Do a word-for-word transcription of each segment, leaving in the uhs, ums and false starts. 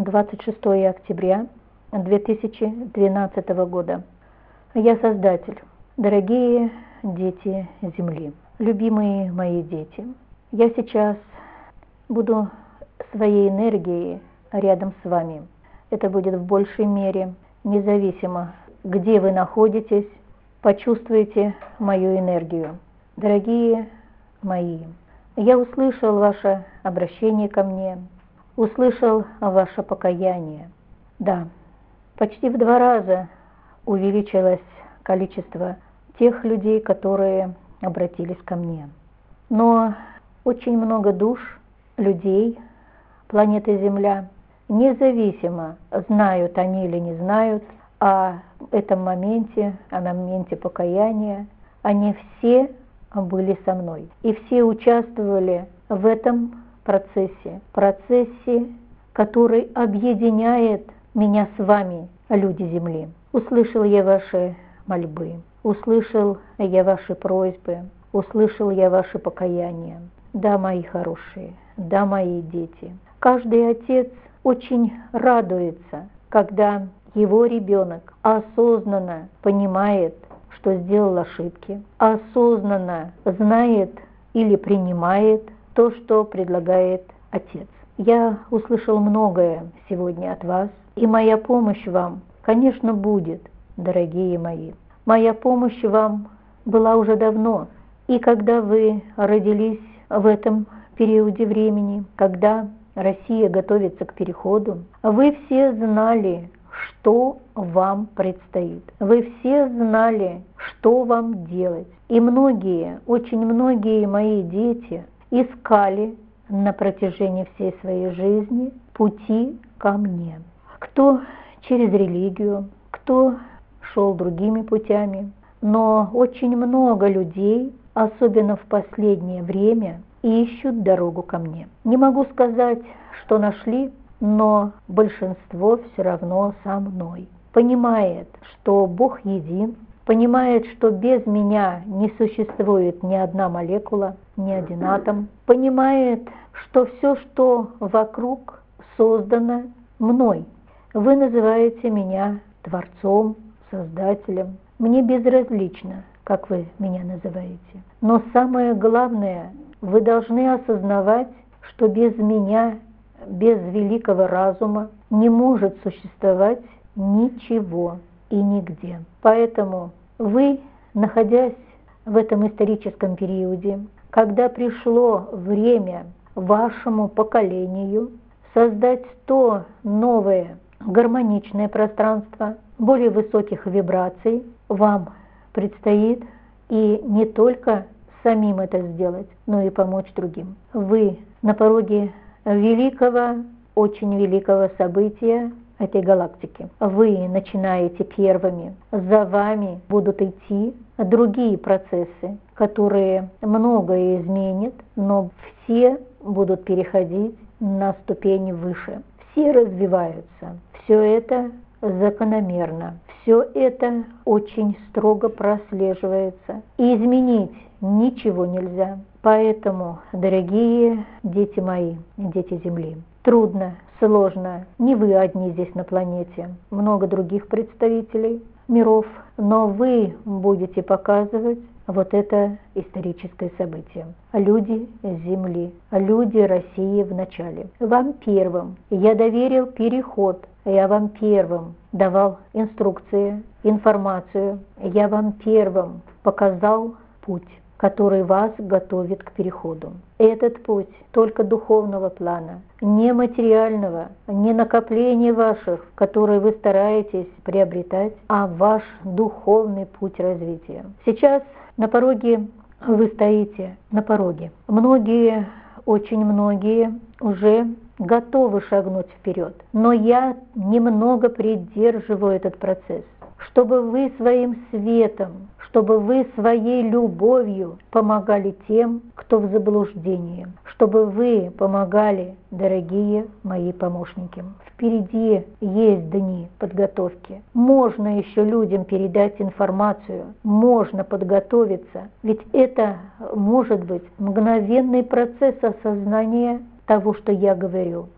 двадцать шестое октября две тысячи двенадцатого года. Я Создатель, дорогие дети Земли, любимые мои дети. Я сейчас буду своей энергией рядом с вами. Это будет в большей мере, независимо, где вы находитесь, почувствуйте мою энергию. Дорогие мои, я услышал ваше обращение ко мне, услышал ваше покаяние. Да, почти в два раза увеличилось количество тех людей, которые обратились ко мне. Но очень много душ, людей, планеты Земля, независимо, знают они или не знают о этом моменте, о моменте покаяния, они все были со мной. И все участвовали в этом процессе, процессе, который объединяет меня с вами, люди Земли. Услышал я ваши мольбы, услышал я ваши просьбы, услышал я ваши покаяния. Да, мои хорошие, да, мои дети. Каждый отец очень радуется, когда его ребенок осознанно понимает, что сделал ошибки, осознанно знает или принимает то, что предлагает отец. Я услышал многое сегодня от вас, и моя помощь вам, конечно, будет, дорогие мои. Моя помощь вам была уже давно, и когда вы родились в этом периоде времени, когда Россия готовится к переходу, вы все знали, что вам предстоит. Вы все знали, что вам делать. И многие, очень многие мои дети искали на протяжении всей своей жизни пути ко мне. Кто через религию, кто шел другими путями, но очень много людей, особенно в последнее время, ищут дорогу ко мне. Не могу сказать, что нашли, но большинство все равно со мной. Понимает, что Бог един, понимает, что без меня не существует ни одна молекула, ни один атом, понимает, что все, что вокруг, создано мной. Вы называете меня Творцом, Создателем. Мне безразлично, как вы меня называете. Но самое главное, вы должны осознавать, что без меня, без великого разума не может существовать ничего и нигде. Поэтому вы, находясь в этом историческом периоде, когда пришло время вашему поколению создать то новое гармоничное пространство, более высоких вибраций, вам предстоит и не только самим это сделать, но и помочь другим. Вы на пороге великого, очень великого события этой галактики. Вы начинаете первыми. За вами будут идти другие процессы, которые многое изменят, но все будут переходить на ступень выше. Все развиваются. Все это закономерно. Все это очень строго прослеживается. И изменить ничего нельзя. Поэтому, дорогие дети мои, дети Земли, трудно, сложно. Не вы одни здесь на планете, много других представителей миров, но вы будете показывать вот это историческое событие. Люди Земли, люди России в начале. Вам первым я доверил переход, я вам первым давал инструкции, информацию, я вам первым показал путь, который вас готовит к переходу. Этот путь только духовного плана, не материального, не накопления ваших, которые вы стараетесь приобретать, а ваш духовный путь развития. Сейчас на пороге вы стоите, на пороге. Многие, очень многие уже готовы шагнуть вперед, но я немного придерживаю этот процесс, чтобы вы своим светом, чтобы вы своей любовью помогали тем, кто в заблуждении, чтобы вы помогали, дорогие мои помощники. Впереди есть дни подготовки. Можно еще людям передать информацию, можно подготовиться, ведь это может быть мгновенный процесс осознания того, что я говорю.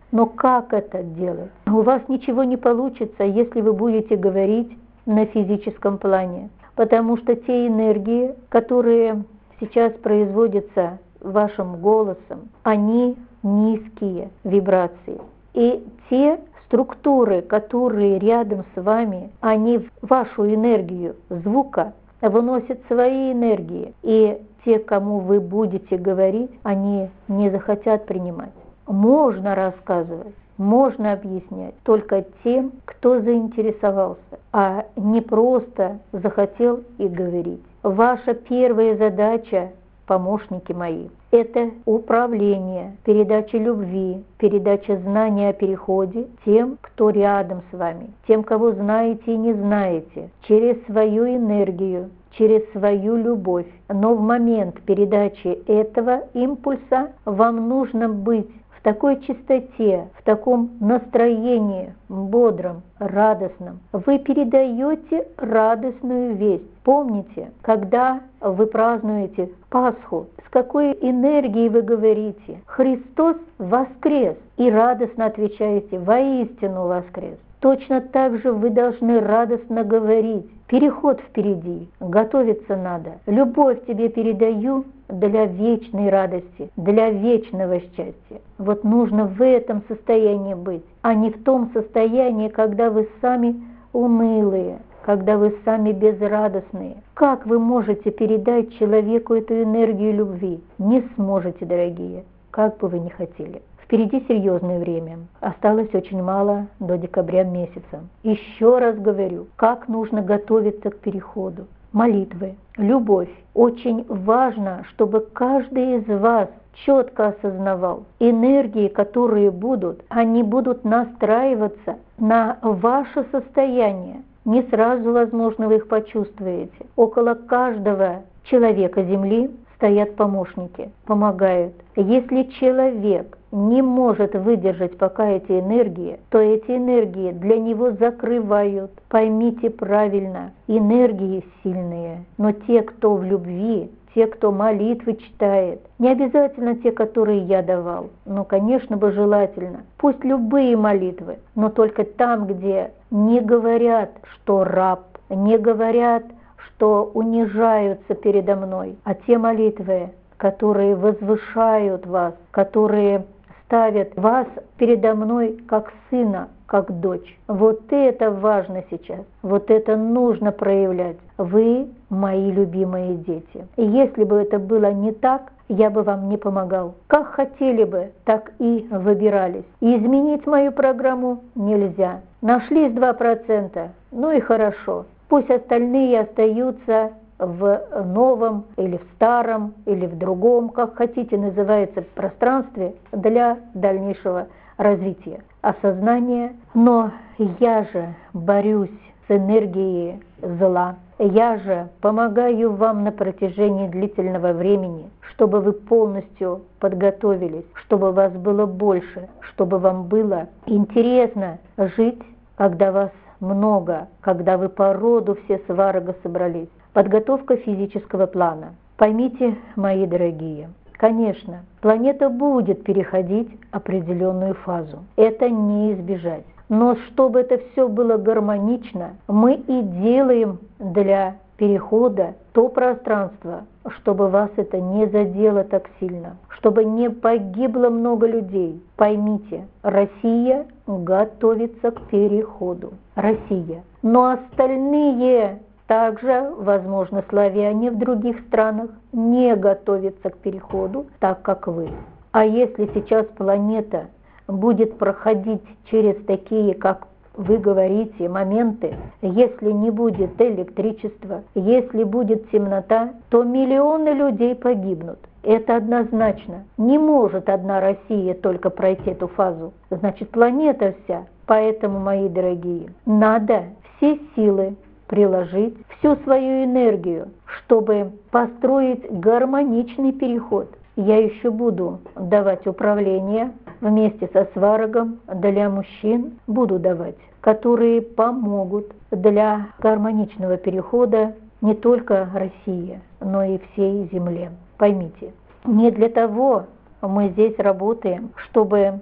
Но как это делать? У вас ничего не получится, если вы будете говорить на физическом плане, потому что те энергии, которые сейчас производятся вашим голосом, они низкие вибрации. И те структуры, которые рядом с вами, они в вашу энергию звука выносят свои энергии, и те, кому вы будете говорить, они не захотят принимать. Можно рассказывать, можно объяснять только тем, кто заинтересовался, а не просто захотел и говорить. Ваша первая задача, помощники мои, это управление, передача любви, передача знания о переходе тем, кто рядом с вами, тем, кого знаете и не знаете, через свою энергию, через свою любовь. Но в момент передачи этого импульса вам нужно быть в такой чистоте, в таком настроении, бодром, радостном. Вы передаете радостную весть. Помните, когда вы празднуете Пасху, с какой энергией вы говорите: «Христос воскрес!» и радостно отвечаете: «Воистину воскрес!» Точно так же вы должны радостно говорить: переход впереди, готовиться надо. Любовь тебе передаю для вечной радости, для вечного счастья. Вот нужно в этом состоянии быть, а не в том состоянии, когда вы сами унылые, когда вы сами безрадостные. Как вы можете передать человеку эту энергию любви? Не сможете, дорогие, как бы вы ни хотели. Впереди серьезное время. Осталось очень мало до декабря месяца. Еще раз говорю, как нужно готовиться к переходу. Молитвы, любовь. Очень важно, чтобы каждый из вас четко осознавал, энергии, которые будут, они будут настраиваться на ваше состояние. Не сразу, возможно, вы их почувствуете. Около каждого человека Земли стоят помощники, помогают. Если человек не может выдержать пока эти энергии, то эти энергии для него закрывают. Поймите правильно, энергии сильные, но те, кто в любви, те, кто молитвы читает, не обязательно те, которые я давал, но, конечно бы, желательно. Пусть любые молитвы, но только там, где не говорят, что раб, не говорят, что унижаются передо мной, а те молитвы, которые возвышают вас, которые ставят вас передо мной как сына, как дочь. Вот это важно сейчас, вот это нужно проявлять. Вы мои любимые дети. И если бы это было не так, я бы вам не помогал. Как хотели бы, так и выбирались. И изменить мою программу нельзя. Нашлись два процента, ну и хорошо. Пусть остальные остаются в новом или в старом, или в другом, как хотите, называется, пространстве для дальнейшего развития, осознания. Но я же борюсь с энергией зла. Я же помогаю вам на протяжении длительного времени, чтобы вы полностью подготовились, чтобы вас было больше, чтобы вам было интересно жить, когда вас много, когда вы по роду все сварога собрались. Подготовка физического плана. Поймите, мои дорогие, конечно, планета будет переходить определенную фазу. Это не избежать. Но чтобы это все было гармонично, мы и делаем для перехода то пространство, чтобы вас это не задело так сильно, чтобы не погибло много людей. Поймите, Россия готовится к переходу. Россия. Но остальные, также, возможно, славяне в других странах, не готовятся к переходу так, как вы. А если сейчас планета будет проходить через такие, как вы говорите, моменты, если не будет электричества, если будет темнота, то миллионы людей погибнут. Это однозначно. Не может одна Россия только пройти эту фазу. Значит, планета вся. Поэтому, мои дорогие, надо все силы приложить, всю свою энергию, чтобы построить гармоничный переход. Я еще буду давать управление вместе со сварогом для мужчин, буду давать, которые помогут для гармоничного перехода не только России, но и всей Земле. Поймите, не для того мы здесь работаем, чтобы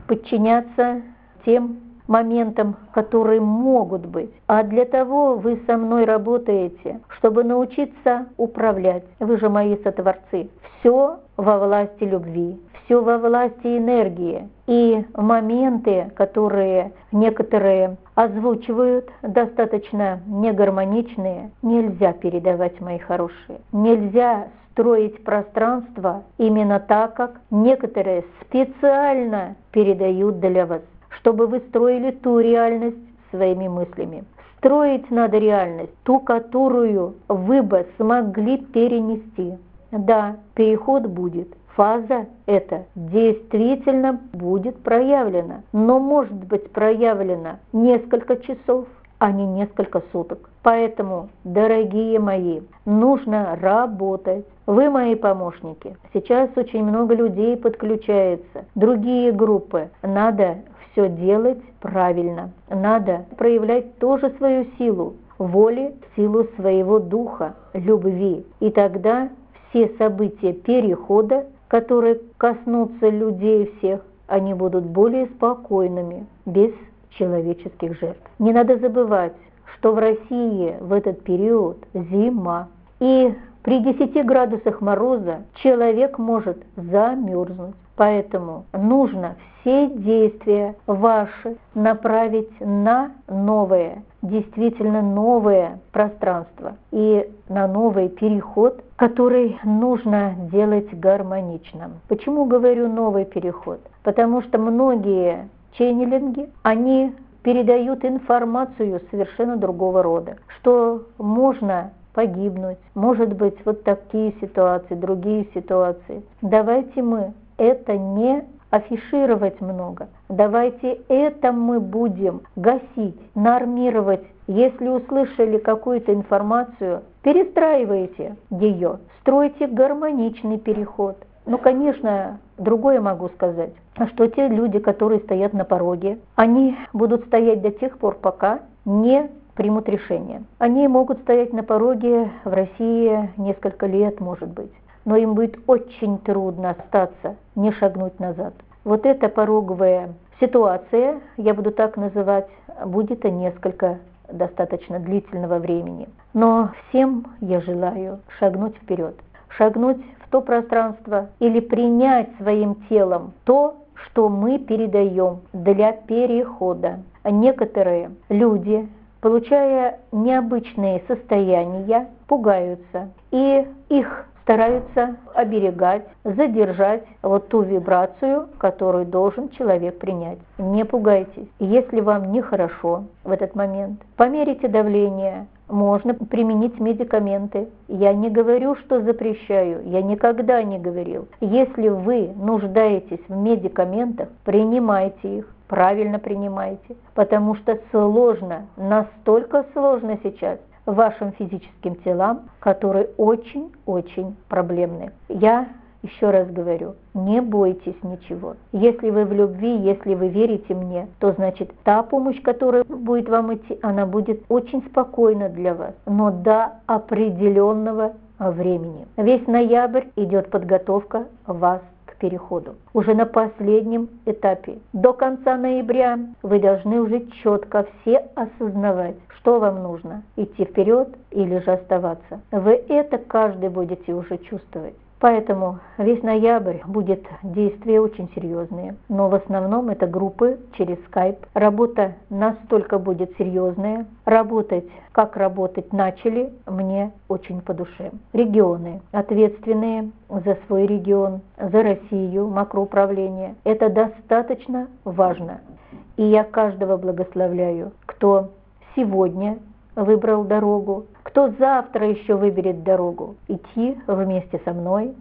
подчиняться тем моментам, которые могут быть. А для того вы со мной работаете, чтобы научиться управлять. Вы же мои сотворцы. Все во власти любви, все во власти энергии. И моменты, которые некоторые озвучивают, достаточно негармоничные, нельзя передавать, мои хорошие. Нельзя строить пространство именно так, как некоторые специально передают для вас, чтобы вы строили ту реальность своими мыслями. Строить надо реальность, ту, которую вы бы смогли перенести. Да, переход будет. Фаза эта действительно будет проявлена, но может быть проявлена несколько часов, а не несколько суток. Поэтому, дорогие мои, нужно работать. Вы мои помощники. Сейчас очень много людей подключается, другие группы. Надо все делать правильно. Надо проявлять тоже свою силу воли, силу своего духа, любви. И тогда все события перехода, которые коснутся людей всех, они будут более спокойными, без человеческих жертв. Не надо забывать, что в России в этот период зима. И при десяти градусах мороза человек может замерзнуть. Поэтому нужно все действия ваши направить на новое, действительно новое пространство и на новый переход, который нужно делать гармоничным. Почему говорю новый переход? Потому что многие ченнелинги, они передают информацию совершенно другого рода, что можно погибнуть, может быть вот такие ситуации, другие ситуации. Давайте мы это не афишировать много. Давайте это мы будем гасить, нормировать. Если услышали какую-то информацию, перестраивайте ее, стройте гармоничный переход. Ну, конечно, другое могу сказать, что те люди, которые стоят на пороге, они будут стоять до тех пор, пока не примут решение. Они могут стоять на пороге в России несколько лет, может быть. Но им будет очень трудно остаться, не шагнуть назад. Вот эта пороговая ситуация, я буду так называть, будет несколько достаточно длительного времени. Но всем я желаю шагнуть вперед, шагнуть в то пространство или принять своим телом то, что мы передаем для перехода. Некоторые люди, получая необычные состояния, пугаются, и их стараются оберегать, задержать вот ту вибрацию, которую должен человек принять. Не пугайтесь. Если вам нехорошо в этот момент, померите давление, можно применить медикаменты. Я не говорю, что запрещаю, я никогда не говорил. Если вы нуждаетесь в медикаментах, принимайте их. Правильно принимайте, потому что сложно, настолько сложно сейчас вашим физическим телам, которые очень-очень проблемны. Я еще раз говорю, не бойтесь ничего. Если вы в любви, если вы верите мне, то значит та помощь, которая будет вам идти, она будет очень спокойна для вас, но до определенного времени. Весь ноябрь идет подготовка вас к переходу. Уже на последнем этапе. До конца ноября вы должны уже четко все осознавать, что вам нужно, идти вперед или же оставаться. Вы это каждый будете уже чувствовать. Поэтому весь ноябрь будет действия очень серьезные. Но в основном это группы через скайп. Работа настолько будет серьезная. Работать, как работать начали, мне очень по душе. Регионы, ответственные за свой регион, за Россию, макроуправление. Это достаточно важно. И я каждого благословляю, кто сегодня выбрал дорогу, кто завтра еще выберет дорогу, идти вместе со мной,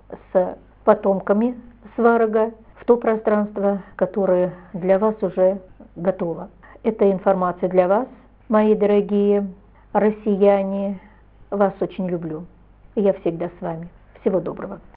с потомками Сварога, в то пространство, которое для вас уже готово. Эта информация для вас, мои дорогие россияне. Вас очень люблю. Я всегда с вами. Всего доброго.